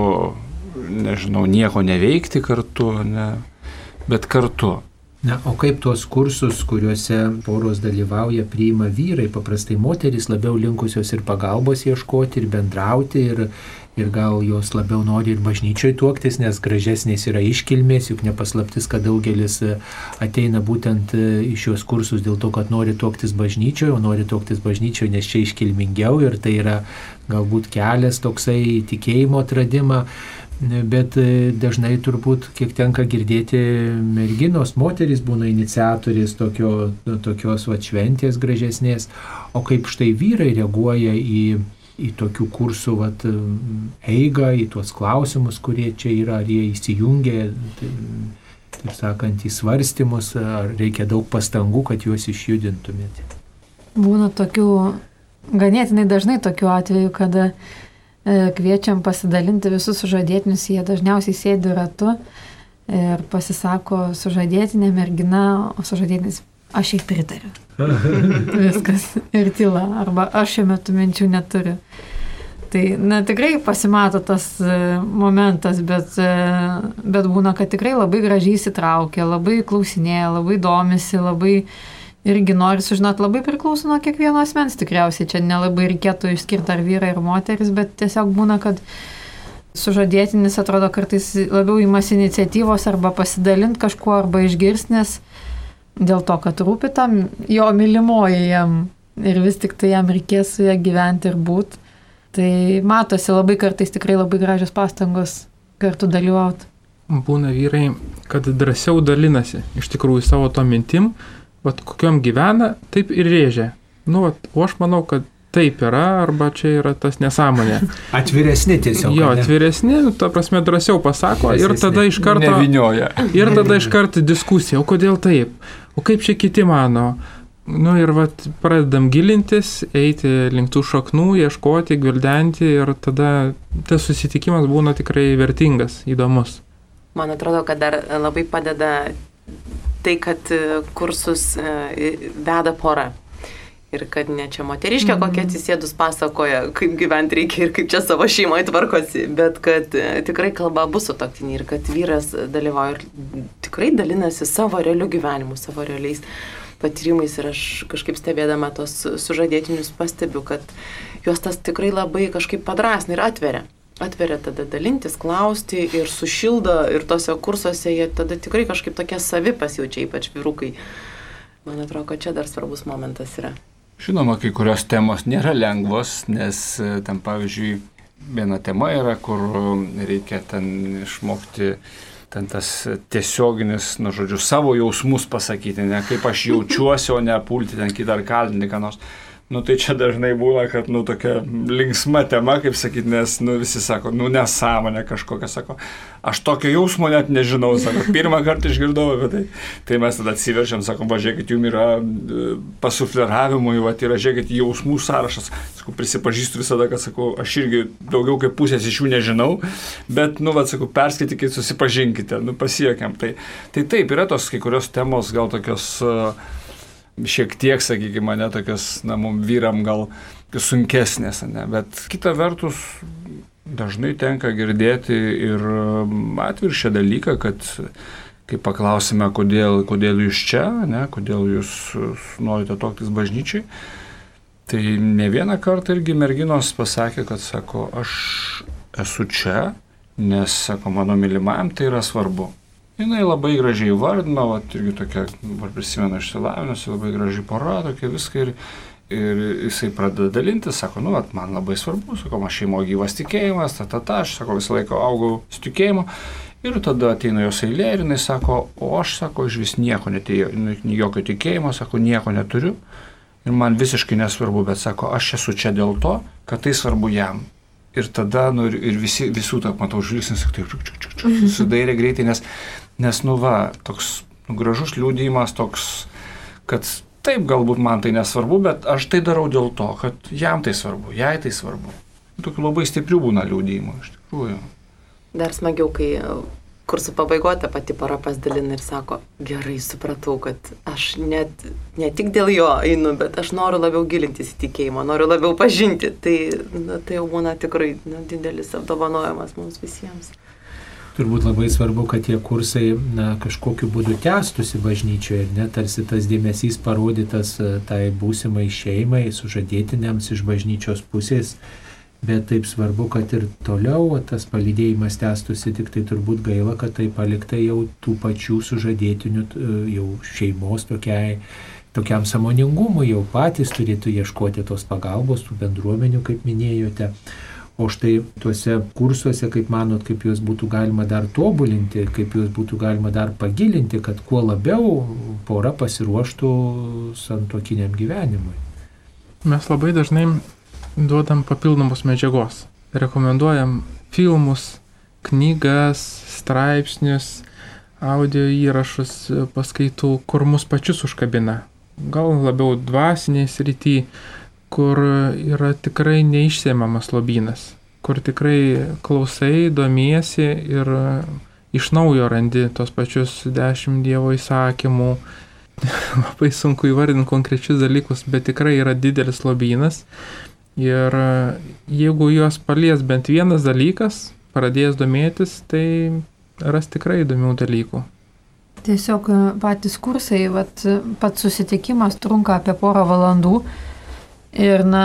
nežinau, nieko neveikti kartu, ne, bet kartu. Na, o kaip tuos kursus, kuriuose poros dalyvauja, priima vyrai, paprastai moterys labiau linkusios ir pagalbos ieškoti, ir bendrauti, ir, ir gal jos labiau nori ir bažnyčioje tuoktis, nes gražesnės yra iškilmės, juk nepaslaptis, kad daugelis ateina būtent į šios kursus dėl to, kad nori tuoktis bažnyčioje, o nori tuoktis bažnyčioje, nes čia iškilmingiau ir tai yra galbūt kelias toksai tikėjimo atradimą. Bet dažnai turbūt, kiek tenka girdėti, merginos, moterys būna iniciatorės tokio, tokios va, šventės gražesnės, o kaip štai vyrai reaguoja į, į tokių kursų va, eigą, į tuos klausimus, kurie čia yra, ar jie įsijungia, taip sakant, į svarstymus, ar reikia daug pastangų, kad juos išjudintumėte. Būna tokių, ganėtinai dažnai tokių atvejų, kada kviečiam pasidalinti visus sužadėtinius, jie dažniausiai sėdi ratu ir pasisako sužadėtinė mergina, o sužadėtinis, aš jai pritariu. Viskas. Ir tyla. Arba aš šiuo metu minčių neturiu. Tai, na, tikrai pasimato tas momentas, bet, bet būna, kad tikrai labai gražiai įsitraukia, labai klausinėja, labai domisi, labai irgi nori sužinoti, labai priklauso nuo kiekvieno asmens tikriausiai. Čia nelabai reikėtų išskirti ar vyrai, ar moteris, bet tiesiog būna, kad sužadėtinis atrodo kartais labiau įmas iniciatyvos arba pasidalinti kažkuo, arba išgirsti, nes dėl to, kad rūpi tam jo mylimoji jam ir vis tik tai jam reikės su ją gyventi ir būti. Tai matosi labai kartais tikrai labai gražios pastangos kartu dalyvauti. Būna vyrai, kad drąsiau dalinasi iš tikrųjų savo to mintim, vat kokiom gyvena, taip ir rėžia. Nu, vat, o aš manau, kad taip yra, arba čia yra tas nesąmonė. Atviresni tiesiog. Jo, atviresni, ta prasme drąsiau pasako drąsesni. Ir tada iš karto... Nevinioja. Ir tada iš karto diskusija, o kodėl taip? O kaip čia kiti mano? Nu ir vat pradedam gilintis, eiti link tų šaknų, ieškoti, gvildenti ir tada tas susitikimas būna tikrai vertingas, įdomus. Man atrodo, kad dar labai padeda tai, kad kursus veda pora. Ir kad ne čia moteriškė mm-hmm. kokia atsisėdus pasakoja, kaip gyventi reikia ir kaip čia savo šeimoje tvarkosi, bet kad tikrai kalba abu sutuoktiniai ir kad vyras dalyvauja ir tikrai dalinasi savo realiu gyvenimu, savo realiais patyrimais. Ir aš kažkaip stebėdama tos sužadėtinius pastebiu, kad juos tas tikrai labai kažkaip padrasina ir atveria. Atveria tada dalintis, klausti ir sušildo ir tose kursuose jie tada tikrai kažkaip tokie savi pasijaučia, ypač vyrukai. Man atrodo, kad čia dar svarbus momentas yra. Žinoma, kai kurios temos nėra lengvos, nes ten, pavyzdžiui, viena tema yra, kur reikia ten išmokti ten tas tiesioginis, nu, žodžiu, savo jausmus pasakyti, ne kaip aš jaučiuosi, o ne pulti ten kitą ar kaltinti, ką nors. Nu, tai čia dažnai būna, kad, nu, tokia linksma tema, kaip sakyti, nes, nu, visi sako, nu, nesąmonė kažkokia, sako, aš tokio jausmo net nežinau, sako, pirmą kartą išgirdau apie tai. Tai mes tada atsiverčiam, sakom, va, žiūrėkit, jums yra pasufleravimui, va, yra, žiūrėkit, jausmų sąrašas. Sakau, prisipažįstu visada, kad, sakau, aš irgi daugiau kaip pusės iš jų nežinau, bet, nu, va, sakau, perskaitykite, susipažinkite, nu, pasiekėm. Tai, tai taip, yra tos kai kurios temos gal tokios... šiek tiek, sakykime, ne, tokios, na, mums vyram gal sunkesnės, ne, bet kita vertus dažnai tenka girdėti ir atviršę dalyką, kad kai paklausime, kodėl, kodėl jūs čia, ne, kodėl jūs norite tuoktis bažnyčiai, Tai ne vieną kartą irgi merginos pasakė, kad sako, aš esu čia, nes, sako, mano mylimajam tai yra svarbu. Jinai labai gražiai vardino, va, irgi tokia, var prisimenu, išsilavinusi, labai gražiai pora, tokia viską ir, ir jisai pradeda dalinti, sako, nu, va, man labai svarbu, sako, man šeimo gyvas tikėjimas, ta, ta, ta, aš, sako, visą laiką augau su tikėjimu. Ir tada ateina jos eilė ir jinai sako, o aš, sako, iš vis nieko netėjau, jokio tikėjimo, sako, nieko neturiu. Ir man visiškai nesvarbu, bet sako, aš esu čia dėl to, kad tai svarbu jam. Ir tada, nu, ir, ir visi, visų, tak, matau, žvilgsnis, taip, čiuk, čiuk, čiuk, čiuk, sudairė greitai, nes, nes, nu, va, toks nu, gražus liudijimas, toks, kad taip, galbūt man tai nesvarbu, bet aš tai darau dėl to, kad jam tai svarbu, jai tai svarbu. Tokių labai stiprių būna liudijimų, iš tikrųjų. Dar smagiau, kai kursų pabaigote pati para pasidalina ir sako, gerai, supratau, kad aš net, ne tik dėl jo einu, bet aš noriu labiau gilintis į tikėjimą, noriu labiau pažinti. Tai, na, tai jau būna tikrai na, didelis apdovanojimas mums visiems. Turbūt labai svarbu, kad tie kursai na, kažkokiu būdu tęstųsi bažnyčioje ir net tarsi tas dėmesys parodytas tai būsimai šeimai, sužadėtiniams iš bažnyčios pusės. Bet taip svarbu, kad ir toliau tas palydėjimas tęstųsi, tik tai turbūt gaila, kad tai palikta jau tų pačių sužadėtinių, jau šeimos tokiai, tokiam sąmoningumui, jau patys turėtų ieškoti tos pagalbos, tų bendruomenių, kaip minėjote. O štai tuose kursuose, kaip manot, kaip juos būtų galima dar tobulinti, kaip juos būtų galima dar pagilinti, kad kuo labiau pora pasiruoštų santuokiniam gyvenimui. Mes labai dažnai duodam papildomos medžiagos. Rekomenduojam filmus, knygas, straipsnius, audio įrašus, paskaitų, kur mus pačius užkabina. Gal labiau dvasiniai srity, kur yra tikrai neišsėmamas lobynas, kur tikrai klausai, domiesi ir iš naujo randi tos pačius dešimt Dievo įsakymų. Labai sunku įvardinti konkrečius dalykus, bet tikrai yra didelis lobynas. Ir jeigu juos palies bent vienas dalykas, pradėjęs domėtis, tai ras tikrai įdomių dalykų. Tiesiog patys kursai, vat, pats susitikimas trunka apie porą valandų ir na,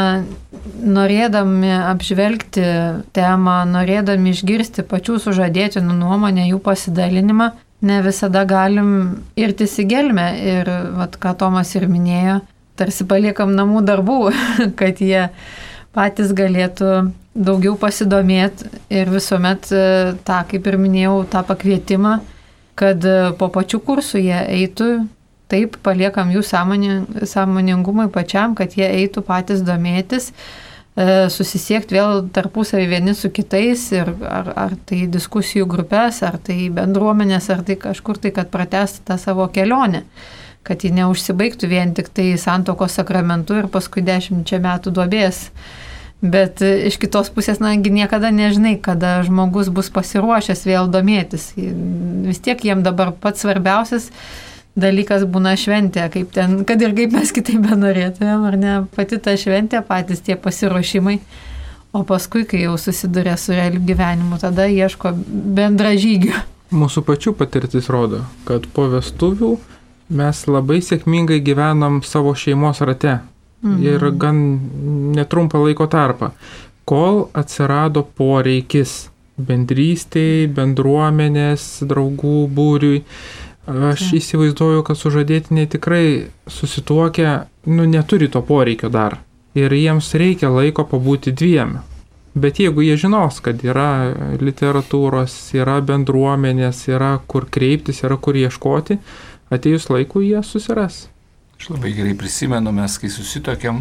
norėdami apžvelgti temą, norėdami išgirsti pačių sužadėtinių nuomonę, jų pasidalinimą, ne visada galim irtis į gelmę ir, vat, ką Tomas ir minėjo, tarsi paliekam namų darbų, kad jie patys galėtų daugiau pasidomėti ir visuomet tą, kaip ir minėjau, tą pakvietimą, kad po pačių kursų jie eitų, taip paliekam jų sąmoningumui pačiam, kad jie eitų patys domėtis, susisiekti vėl tarpusavį vieni su kitais ir ar, ar tai diskusijų grupės, ar tai bendruomenės, ar tai kažkur tai, kad pratęstų tą savo kelionę. Kad ji neužsibaigtų vien tik tai santuokos sakramentu ir paskui dešimčia metų duobės. Bet iš kitos pusės, na, niekada nežinai, kada žmogus bus pasiruošęs vėl domėtis. Vis tiek jiem dabar pats svarbiausias dalykas būna šventė, kaip ten, kad ir kaip mes kitaip benorėtumėm, ar ne, pati ta šventė, patys tie pasiruošimai. O paskui, kai jau susiduria su realiu gyvenimu, tada ieško bendražygių. Mūsų pačių patirtis rodo, kad po vestuvių mes labai sėkmingai gyvenam savo šeimos rate mhm. ir gan netrumpą laiko tarpą, kol atsirado poreikis bendrystėj, bendruomenės, draugų būriui. Aš ja. įsivaizduoju, kad sužadėtiniai tikrai susituokę, nu, neturi to poreikio dar ir jiems reikia laiko pabūti dviem. Bet jeigu jie žinos, kad yra literatūros, yra bendruomenės, yra kur kreiptis, yra kur ieškoti, atėjus laiku jie susiras. Aš labai gerai prisimenu, mes kai susitokiam,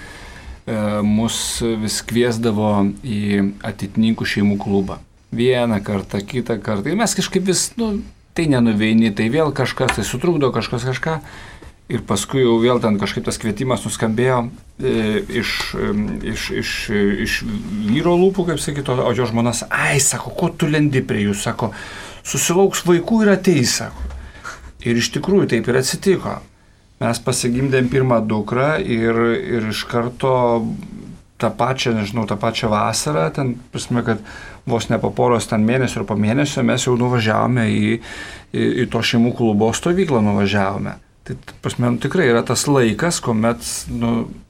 mus vis kviesdavo į ateitininkų šeimų klubą. Vieną kartą, kitą kartą. Ir mes kažkaip vis, nu, tai nenuveini, tai vėl kažkas, tai sutrukdo kažkas kažką. Ir paskui jau vėl ten kažkaip tas kvietimas nuskambėjo e, iš, iš, iš, iš vyro lūpų, kaip sakyto, o jo žmonas, ai, sako, ko tu lendi prie jų, sako, susilauks vaikų ir ateis, sako. Ir iš tikrųjų taip ir atsitiko. Mes pasigimdėm pirmą dukrą ir, ir iš karto tą pačią, nežinau, tą pačią vasarą, ten, prasme, kad vos ne po poros ten mėnesio ir po mėnesio mes jau nuvažiavome į, į, į to šeimų klubo stovyklą nuvažiavome. Tai, prasme, nu, tikrai yra tas laikas, kuomet, nu,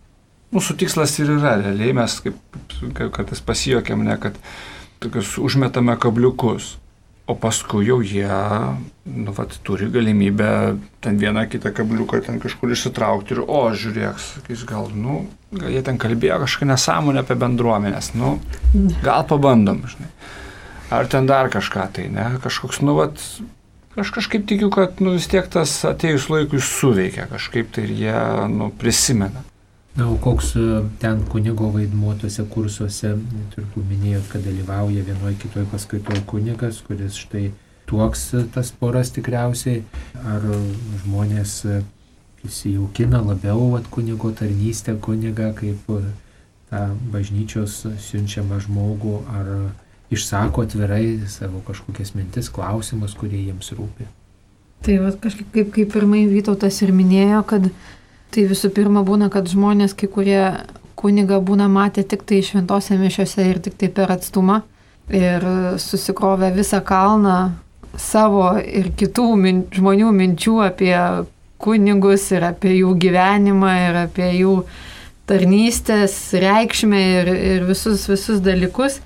mūsų tikslas ir yra, realiai mes kaip, kaip kartais pasijuokėm, ne, kad tokius užmetame kabliukus, o paskui jau jie, nu, vat, turi galimybę ten vieną kitą kabliuką ten kažkur išsitraukti ir, o, žiūrėk, sakys, gal, nu, gal jie ten kalbėjo kažką nesąmonę apie bendruomenės, nu, gal pabandom, žinai. Ar ten dar kažką tai, ne, kažkoks, nu, vat, aš kažkaip tikiu, kad, nu, vis tiek tas atėjus laikui suveikia kažkaip tai ir jie, nu, prisimena. Na, o koks ten kunigo vaidmuo tuose kursuose, turbūt minėjot, kad dalyvauja vienoje kitoje paskaitoje kunigas, kuris štai tuoks tas poras tikriausiai, ar žmonės įsijaukina labiau at kunigo tarnystę kunigą kaip tą bažnyčios siunčiamą žmogų, ar išsako atvirai savo kažkokias mintis, klausimus, kurie jiems rūpi. Tai va, kažkaip kaip, kaip pirmai Vytautas ir minėjo, kad tai visų pirma būna, kad žmonės, kai kurie kunigą būna matę tik tai šventose mišiose ir tik tai per atstumą ir susikrovę visą kalną savo ir kitų min, žmonių minčių apie kunigus ir apie jų gyvenimą ir apie jų tarnystės reikšmę ir, ir visus, visus dalykus.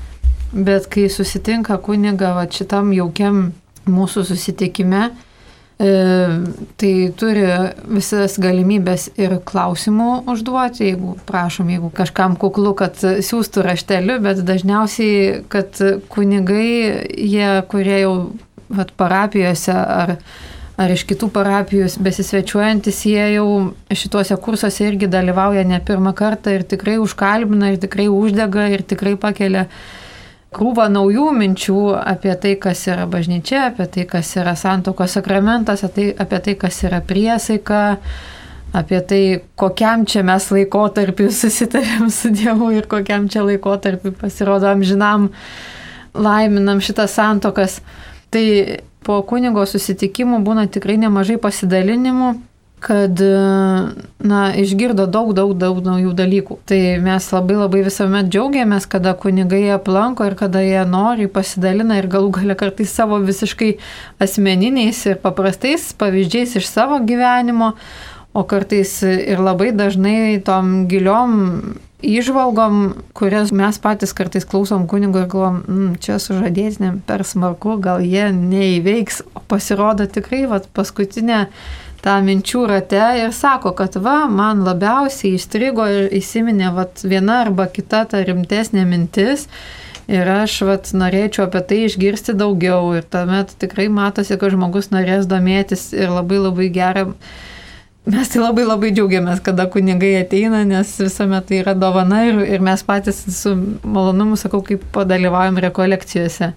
Bet kai susitinka kunigą va, šitam jaukiam mūsų susitikime, E, tai turi visas galimybės ir klausimų užduoti, jeigu prašom, jeigu kažkam kuklu, kad siūstų rašteliu, bet dažniausiai, kad kunigai, jie, kurie jau vat, parapijose ar, ar iš kitų parapijos besisvečiuojantis, jie jau šituose kursuose irgi dalyvauja ne pirmą kartą ir tikrai užkalbina, ir tikrai uždega, ir tikrai pakelia krūvą naujų minčių apie tai, kas yra bažnyčia, apie tai, kas yra santuokos sakramentas, apie tai, apie tai, kas yra priesaika, apie tai, kokiam čia mes laikotarpiu susitarėm su Dievu ir kokiam čia laikotarpiu pasirodo amžinam laiminam šitas santuokas. Tai po kunigo susitikimų būna tikrai nemažai pasidalinimų, kad, na, išgirdo daug, daug, daug naujų dalykų. Tai mes labai labai visuomet džiaugiamės, kada kunigai aplanko ir kada jie nori pasidalina ir galų gale kartais savo visiškai asmeniniais ir paprastais pavyzdžiais iš savo gyvenimo, o kartais ir labai dažnai tom giliom įžvalgom, kurias mes patys kartais klausom kunigo ir galvom, mm, čia sužadėtiniam per smarku, gal jie neįveiks, o pasirodo tikrai vat, paskutinė tą minčių rate ir sako, kad va, man labiausiai įstrigo ir įsiminė vat, viena arba kita ta rimtesnė mintis ir aš vat, norėčiau apie tai išgirsti daugiau ir tuomet tikrai matosi, kad žmogus norės domėtis ir labai labai gera. Mes tai labai labai džiaugiamės, kada kunigai ateina, nes visuomet tai yra dovana ir, ir mes patys su malonumu, sakau, kaip padalyvaujam rekolekcijose,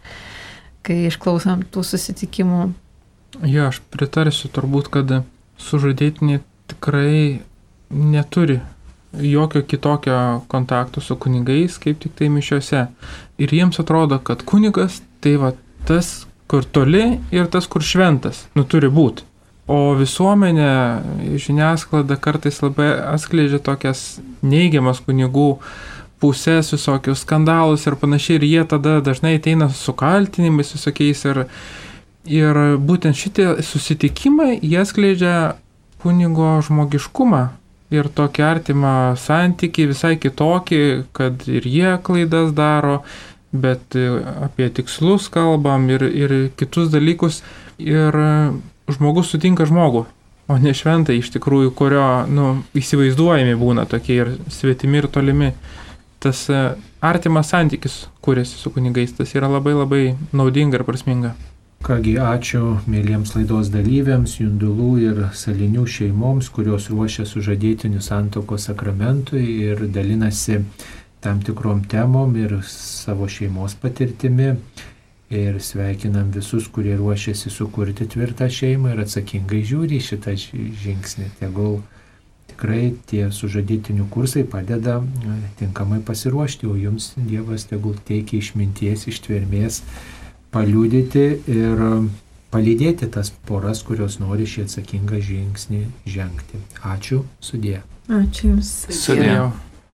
kai išklausom tų susitikimų. Ja, aš pritarsiu turbūt, kad sužadėtiniai tikrai neturi jokio kitokio kontakto su kunigais, kaip tik tai mišiose. Ir jiems atrodo, kad kunigas tai va tas, kur toli ir tas, kur šventas, nu turi būti. O visuomenė, žiniasklaida kartais labai atskleidžia tokias neigiamas kunigų pusės, visokius skandalus ir panašiai, ir jie tada dažnai ateina su kaltinimais visokiais ir Ir būtent šitie susitikimai, jie skleidžia kunigo žmogiškumą ir tokį artimą santykį, visai kitokį, kad ir jie klaidas daro, bet apie tikslus kalbam ir, ir kitus dalykus. Ir žmogus sutinka žmogų, o ne šventai iš tikrųjų, kurio nu, įsivaizduojami būna tokie ir svetimi ir tolimi. Tas artimas santykis kuriasi su kunigais, tas yra labai labai naudinga ir prasminga. Kągi, ačiū mėlyms laidos dalyviams, Jundulų ir Salinių šeimoms, kurios ruošia sužadėtinių santuokos sakramentui ir dalinasi tam tikrom temom ir savo šeimos patirtimi. Ir sveikinam visus, kurie ruošiasi sukurti tvirtą šeimą ir atsakingai žiūri šitą žingsnį. Tegul tikrai tie sužadėtinių kursai padeda tinkamai pasiruošti, o jums Dievas tegul teikia išminties, ištvermės paliudyti ir palydėti tas poras, kurios nori šį atsakingą žingsnį žengti. Ačiū, sudie. Ačiū Jums. Sudie.